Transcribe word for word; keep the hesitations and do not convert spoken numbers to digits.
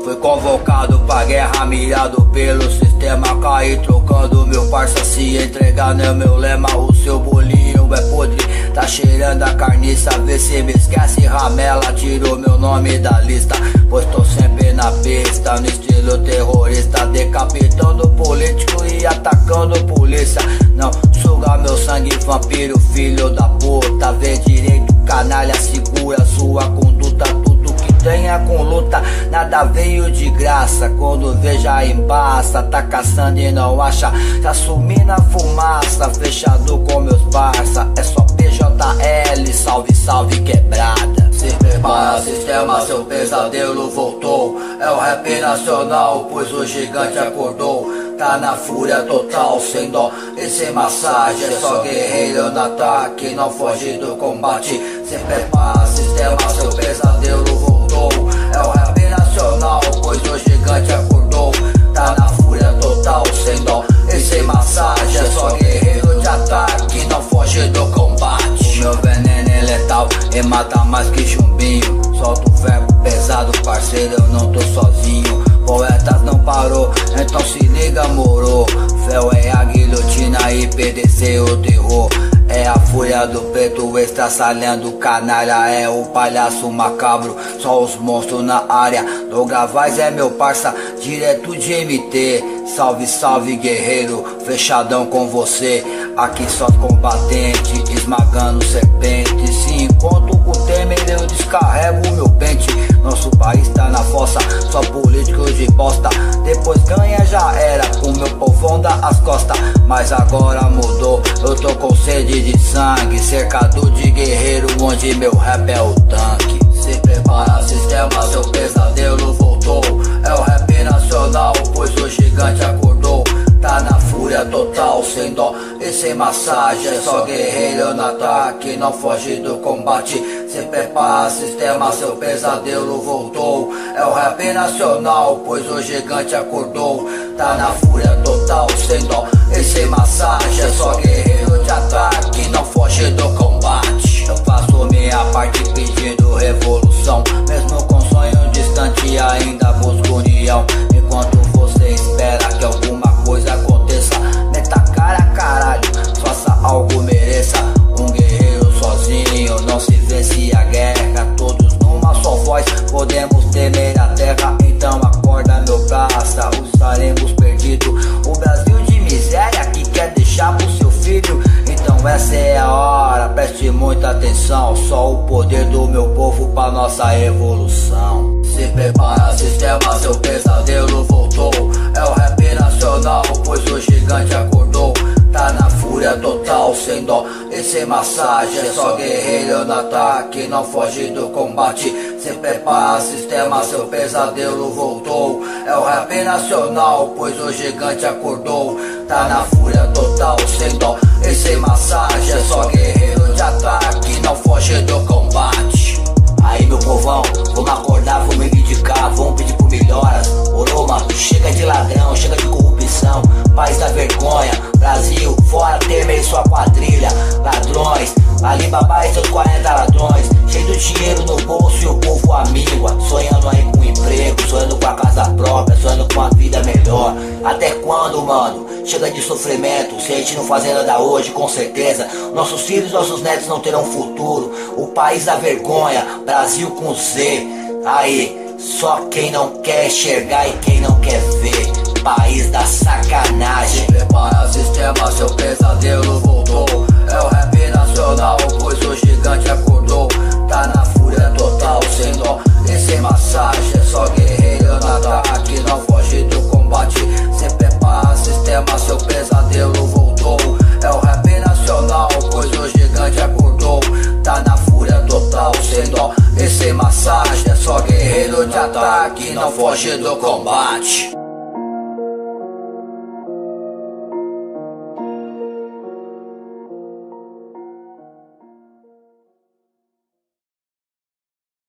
Fui convocado pra guerra, mirado pelo sistema. Caí trocando, meu parça, se entregar não é meu lema. O seu bolinho é podre, tá cheirando a carniça. Vê se me esquece, ramela, tirou meu nome da lista. Pois tô sempre na pista, no estilo terrorista, decapitando político e atacando polícia. Não suga meu sangue, vampiro, filho da puta. Vê direito, canalha, segura sua conduta. Tudo que tenha com luta, nada veio de graça. Quando veja embaça, tá caçando e não acha. Tá sumindo a fumaça, fechado com meus parça. É só P J L, salve, salve quebrada. Se prepara, sistema, seu pesadelo voltou. É o rap nacional, pois o gigante acordou. Tá na fúria total, sem dó e sem massagem. É só guerreiro no ataque, não foge do combate. Se prepara, sistema, seu pesadelo voltou. É o rap nacional, pois o gigante acordou. Tá na fúria total, sem dó e sem massagem. É só guerreiro de ataque, não foge do combate. O meu veneno é letal e mata mais que chumbinho. Solta o verbo pesado, parceiro, eu não tô sozinho. Poetas não parou, então se liga, moro. Fel é a guilhotina e P D C o terror. É a fúria do preto estraçalhando canalha. É o palhaço macabro, só os monstros na área. Dogavaz é meu parça, direto de M T. Salve, salve guerreiro, fechadão com você. Aqui só combatente, esmagando serpente. Se encontro com o Temer eu descarrego meu pente. Nosso país tá na fossa, só políticos de bosta. Depois ganha já era, o meu povão dá as costas. Mas agora mudou, eu tô com sede de sangue. Cercado de guerreiro, onde meu rap é o tanque. Se prepara, sistema, seu pesadelo voltou. É o rap nacional, pois o gigante acordou. Tá na fúria total, sem dó e sem massagem. É só guerreiro no ataque, não foge do combate. Se prepara, sistema, seu pesadelo voltou. É o rap nacional, pois o gigante acordou. Tá na fúria total, sem dó e sem massagem. É só guerreiro de ataque, não foge do combate. Eu faço minha parte pedindo revolução. Mesmo com sonho distante, ainda busco união. Enquanto você espera que alguma coisa aconteça, meta cara, caralho, faça algo mereça. Um guerreiro sozinho não se vence a guerra. Todos numa só voz podemos temer a terra. Então acorda meu praça, estaremos perdidos. O Brasil de miséria que quer deixar pro seu filho. Então essa é a hora, preste muita atenção. Só o poder do meu povo pra nossa evolução. Se prepara, sistema, seu pesadelo voltou. É o rap nacional, pois o gigante acordou. Tá na fúria total, sem dó e sem massagem. É só guerreiro no ataque, não foge do combate. Se prepara, sistema, seu pesadelo voltou. É o rap nacional, pois o gigante acordou. Tá na fúria total, sem dó e sem massagem. É só guerreiro de ataque, não foge do combate. Aí meu povão, vamos acordar, vamos reivindicar, vamos pedir por melhoras. Orô, mano, chega de ladrão, chega de corrupção. País da vergonha, Brasil, fora Temer e sua quadrilha. Ladrões, Alibaba e seus quarenta ladrões. Cheio de dinheiro no bolso e o povo amíngua. Sonhando aí com emprego, sonhando com a casa própria, sonhando com a vida melhor. Até quando, mano? Chega de sofrimento, se a gente não fazer nada hoje, com certeza nossos filhos, nossos netos não terão futuro. O país da vergonha, Brasil com Z. Aí, só quem não quer enxergar e quem não quer ver. País da sacanagem. Se prepara, sistema, seu pesadelo voltou. É o rap nacional, pois o gigante acordou. Tá na fúria total, sem dó e sem massagem. É só guerreiro no ataque, não foge do combate. Se prepara, sistema, seu pesadelo voltou. É o rap nacional, pois o gigante acordou. Tá na fúria total, sem dó e sem massagem. É só guerreiro de ataque, não foge do combate.